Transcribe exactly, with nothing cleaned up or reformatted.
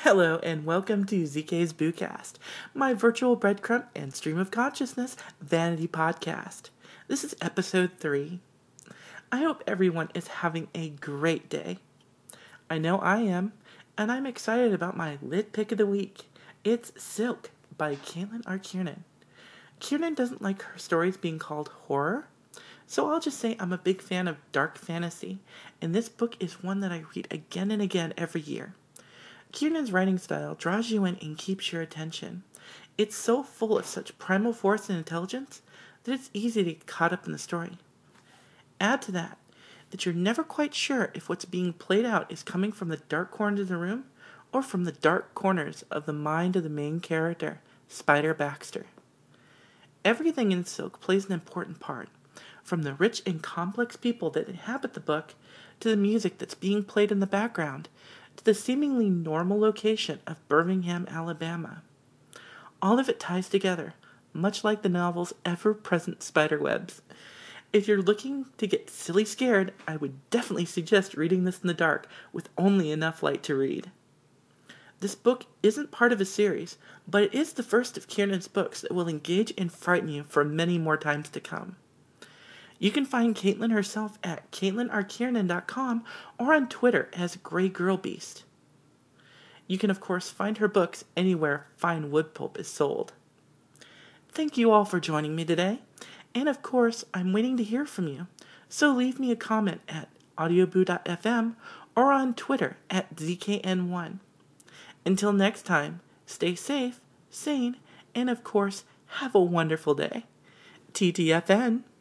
Hello and welcome to Z K's Boocast, my virtual breadcrumb and stream of consciousness vanity podcast. This is episode three. I hope everyone is having a great day. I know I am, and I'm excited about my lit pick of the week. It's Silk by Caitlin R. Kiernan. Kiernan doesn't like her stories being called horror, so I'll just say I'm a big fan of dark fantasy, and this book is one that I read again and again every year. Kiernan's writing style draws you in and keeps your attention. It's so full of such primal force and intelligence that it's easy to get caught up in the story. Add to that, that you're never quite sure if what's being played out is coming from the dark corners of the room or from the dark corners of the mind of the main character, Spider Baxter. Everything in Silk plays an important part, from the rich and complex people that inhabit the book to the music that's being played in the background, to the seemingly normal location of Birmingham, Alabama. All of it ties together, much like the novel's ever-present spiderwebs. If you're looking to get silly scared, I would definitely suggest reading this in the dark with only enough light to read. This book isn't part of a series, but it is the first of Kiernan's books that will engage and frighten you for many more times to come. You can find Caitlin herself at caitlin r kiernan dot com or on Twitter as Grey Girl Beast. You can of course find her books anywhere fine wood pulp is sold. Thank you all for joining me today, and of course I'm waiting to hear from you, so leave me a comment at audioboo dot f m or on Twitter at Z K N one. Until next time, stay safe, sane, and of course have a wonderful day. T T F N!